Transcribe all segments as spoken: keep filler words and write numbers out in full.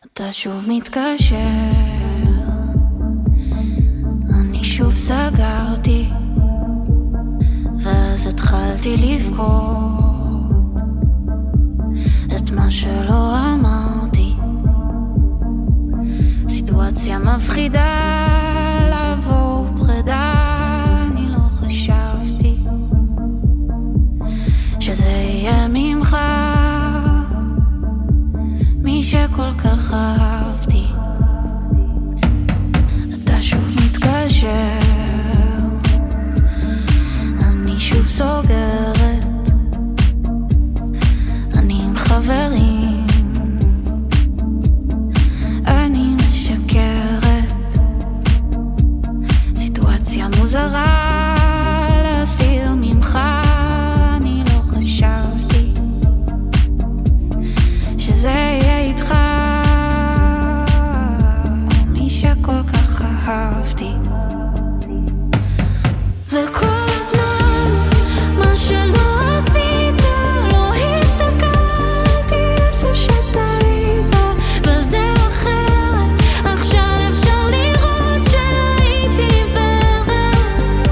אתה שוב מתקשר, אני שוב סגרתי, ואז התחלתי לבכות את מה שלא אמרתי. סיטואציה מפחידה לעבור פרידה, אני לא חשבתי שזה יהיה ממך, מי שכל כך אהבתי. אתה שוב מתקשר, אני שוב סוגרת, אני עם חברים, אני משקרת. סיטואציה מוזרה להסתיר ממך, אני לא חשבתי שזה יהיה איתך, מי שכל כך אהבתי. וכל הזמן מה שלא עשית, לא הסתכלתי איפה שאתה היית, וזה אחרת, עכשיו אפשר לראות שהייתי עיוורת.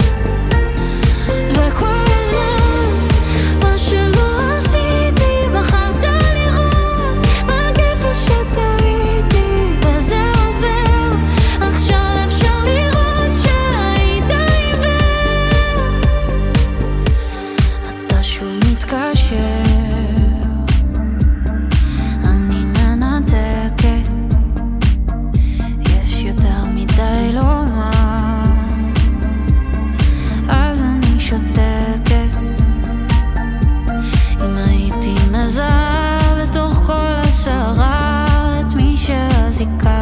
וכל הזמן מה שלא עשיתי, בחרת לראות רק איפה שאתה הייתי, וזה עובר, עכשיו אפשר לראות שהיית עיוורת. אתה שוב מתקשר, אני מנתקת, יש יותר מדי לומר, אז אני שותקת. אם הייתי מזהה בתוך כל הסערה את מי שהזיקה